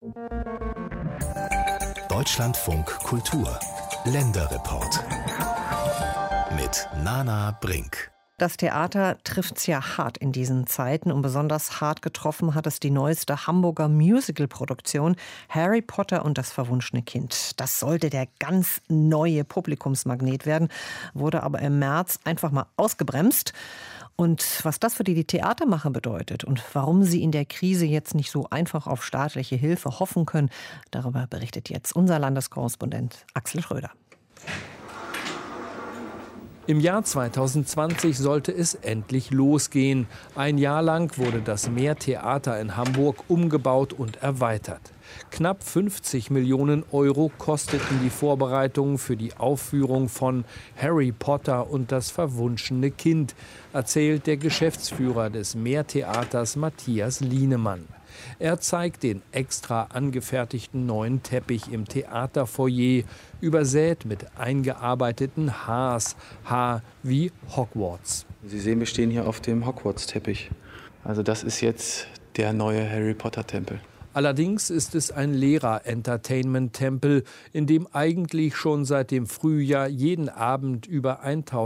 Deutschlandfunk Kultur Länderreport mit Nana Brink. Das Theater trifft's ja hart in diesen Zeiten und besonders hart getroffen hat es die neueste Hamburger Musical-Produktion Harry Potter und das verwunschene Kind. Das sollte der ganz neue Publikumsmagnet werden, wurde aber im März einfach mal ausgebremst. Und was das für die Theatermacher bedeutet und warum sie in der Krise jetzt nicht so einfach auf staatliche Hilfe hoffen können, darüber berichtet jetzt unser Landeskorrespondent Axel Schröder. Im Jahr 2020 sollte es endlich losgehen. Ein Jahr lang wurde das Meertheater in Hamburg umgebaut und erweitert. Knapp 50 Millionen Euro kosteten die Vorbereitungen für die Aufführung von Harry Potter und das verwunschene Kind, erzählt der Geschäftsführer des Meertheaters Matthias Lienemann. Er zeigt den extra angefertigten neuen Teppich im Theaterfoyer, übersät mit eingearbeiteten Hs, H wie Hogwarts. Sie sehen, wir stehen hier auf dem Hogwarts-Teppich. Also das ist jetzt der neue Harry Potter-Tempel. Allerdings ist es ein leerer Entertainment-Tempel, in dem eigentlich schon seit dem Frühjahr jeden Abend über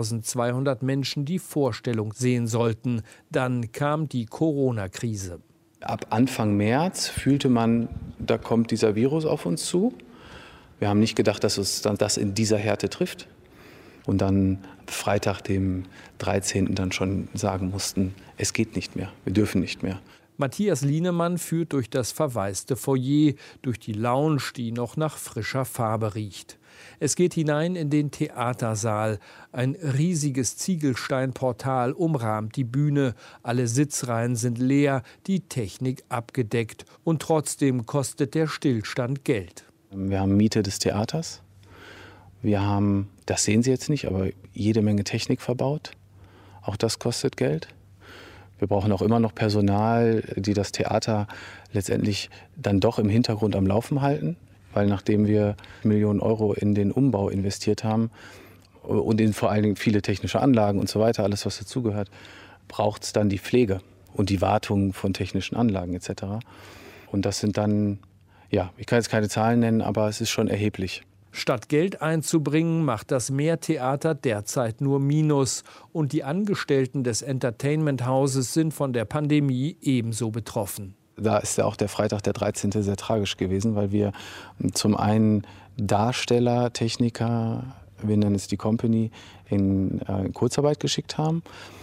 1200 Menschen die Vorstellung sehen sollten. Dann kam die Corona-Krise. Ab Anfang März fühlte man, da kommt dieser Virus auf uns zu. Wir haben nicht gedacht, dass uns dann das in dieser Härte trifft. Und dann Freitag, dem 13. dann schon sagen mussten, es geht nicht mehr, wir dürfen nicht mehr. Matthias Lienemann führt durch das verwaiste Foyer, durch die Lounge, die noch nach frischer Farbe riecht. Es geht hinein in den Theatersaal. Ein riesiges Ziegelsteinportal umrahmt die Bühne. Alle Sitzreihen sind leer, die Technik abgedeckt. Und trotzdem kostet der Stillstand Geld. Wir haben Miete des Theaters. Wir haben, das sehen Sie jetzt nicht, aber jede Menge Technik verbaut. Auch das kostet Geld. Wir brauchen auch immer noch Personal, die das Theater letztendlich dann doch im Hintergrund am Laufen halten. Weil nachdem wir Millionen Euro in den Umbau investiert haben und in vor allen Dingen viele technische Anlagen und so weiter, alles was dazugehört, braucht es dann die Pflege und die Wartung von technischen Anlagen etc. Und das sind dann, ja, ich kann jetzt keine Zahlen nennen, aber es ist schon erheblich. Statt Geld einzubringen, macht das Meertheater derzeit nur Minus. Und die Angestellten des Entertainment-Hauses sind von der Pandemie ebenso betroffen. Da ist ja auch der Freitag, der 13. sehr tragisch gewesen, weil wir zum einen Darsteller, Techniker, wir nennen es die Company, in Kurzarbeit geschickt haben.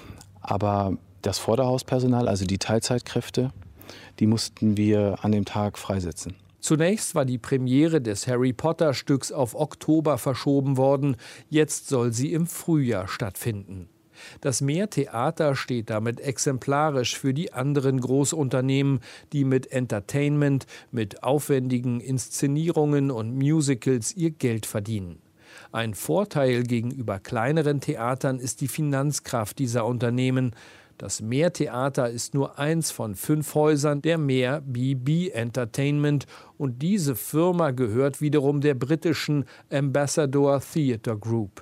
Aber das Vorderhauspersonal, also die Teilzeitkräfte, die mussten wir an dem Tag freisetzen. Zunächst war die Premiere des Harry-Potter-Stücks auf Oktober verschoben worden. Jetzt soll sie im Frühjahr stattfinden. Das Meertheater steht damit exemplarisch für die anderen Großunternehmen, die mit Entertainment, mit aufwendigen Inszenierungen und Musicals ihr Geld verdienen. Ein Vorteil gegenüber kleineren Theatern ist die Finanzkraft dieser Unternehmen. Das Meertheater ist nur eins von 5 Häusern der Meer BB Entertainment und diese Firma gehört wiederum der britischen Ambassador Theatre Group.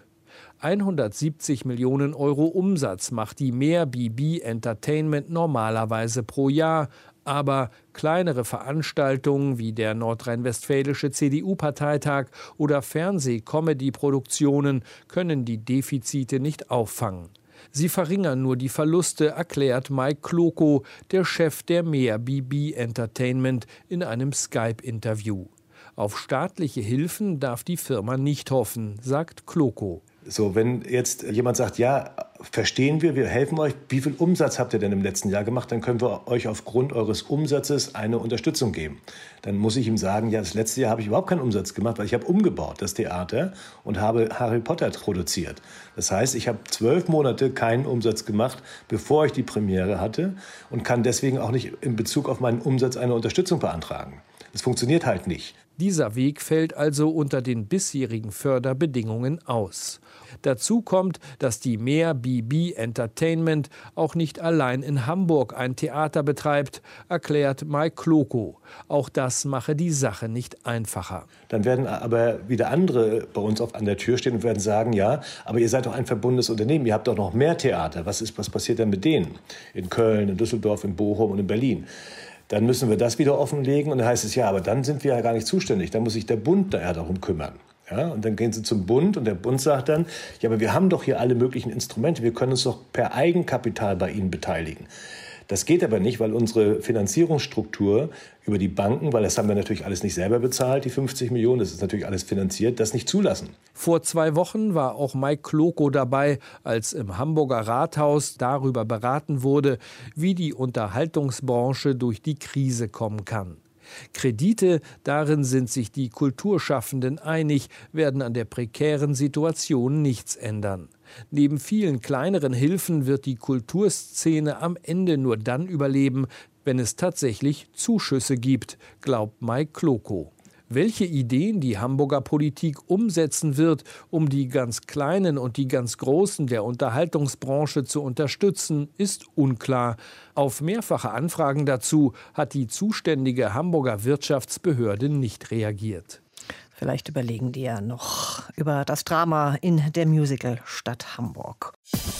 170 Millionen Euro Umsatz macht die Meer BB Entertainment normalerweise pro Jahr. Aber kleinere Veranstaltungen wie der nordrhein-westfälische CDU-Parteitag oder Fernseh-Comedy-Produktionen können die Defizite nicht auffangen. Sie verringern nur die Verluste, erklärt Mike Kloko, der Chef der Meer BB Entertainment, in einem Skype-Interview. Auf staatliche Hilfen darf die Firma nicht hoffen, sagt Kloko. So, wenn jetzt jemand sagt, ja, verstehen wir helfen euch, wie viel Umsatz habt ihr denn im letzten Jahr gemacht, dann können wir euch aufgrund eures Umsatzes eine Unterstützung geben. Dann muss ich ihm sagen, ja, das letzte Jahr habe ich überhaupt keinen Umsatz gemacht, weil ich habe umgebaut, das Theater, und habe Harry Potter produziert. Das heißt, ich habe 12 Monate keinen Umsatz gemacht, bevor ich die Premiere hatte und kann deswegen auch nicht in Bezug auf meinen Umsatz eine Unterstützung beantragen. Das funktioniert halt nicht. Dieser Weg fällt also unter den bisherigen Förderbedingungen aus. Dazu kommt, dass die Meer BB Entertainment auch nicht allein in Hamburg ein Theater betreibt, erklärt Mike Kloko. Auch das mache die Sache nicht einfacher. Dann werden aber wieder andere bei uns an der Tür stehen und werden sagen, ja, aber ihr seid doch ein verbundenes Unternehmen, ihr habt doch noch mehr Theater. Was passiert denn mit denen? In Köln, in Düsseldorf, in Bochum und in Berlin. Dann müssen wir das wieder offenlegen und dann heißt es, ja, aber dann sind wir ja gar nicht zuständig, dann muss sich der Bund darum kümmern. Ja, und dann gehen sie zum Bund und der Bund sagt dann, ja, aber wir haben doch hier alle möglichen Instrumente, wir können uns doch per Eigenkapital bei Ihnen beteiligen. Das geht aber nicht, weil unsere Finanzierungsstruktur über die Banken, weil das haben wir natürlich alles nicht selber bezahlt, die 50 Millionen, das ist natürlich alles finanziert, das nicht zulassen. Vor 2 Wochen war auch Mike Kloko dabei, als im Hamburger Rathaus darüber beraten wurde, wie die Unterhaltungsbranche durch die Krise kommen kann. Kredite, darin sind sich die Kulturschaffenden einig, werden an der prekären Situation nichts ändern. Neben vielen kleineren Hilfen wird die Kulturszene am Ende nur dann überleben, wenn es tatsächlich Zuschüsse gibt, glaubt Mike Kloko. Welche Ideen die Hamburger Politik umsetzen wird, um die ganz Kleinen und die ganz Großen der Unterhaltungsbranche zu unterstützen, ist unklar. Auf mehrfache Anfragen dazu hat die zuständige Hamburger Wirtschaftsbehörde nicht reagiert. Vielleicht überlegen die ja noch über das Drama in der Musicalstadt Hamburg.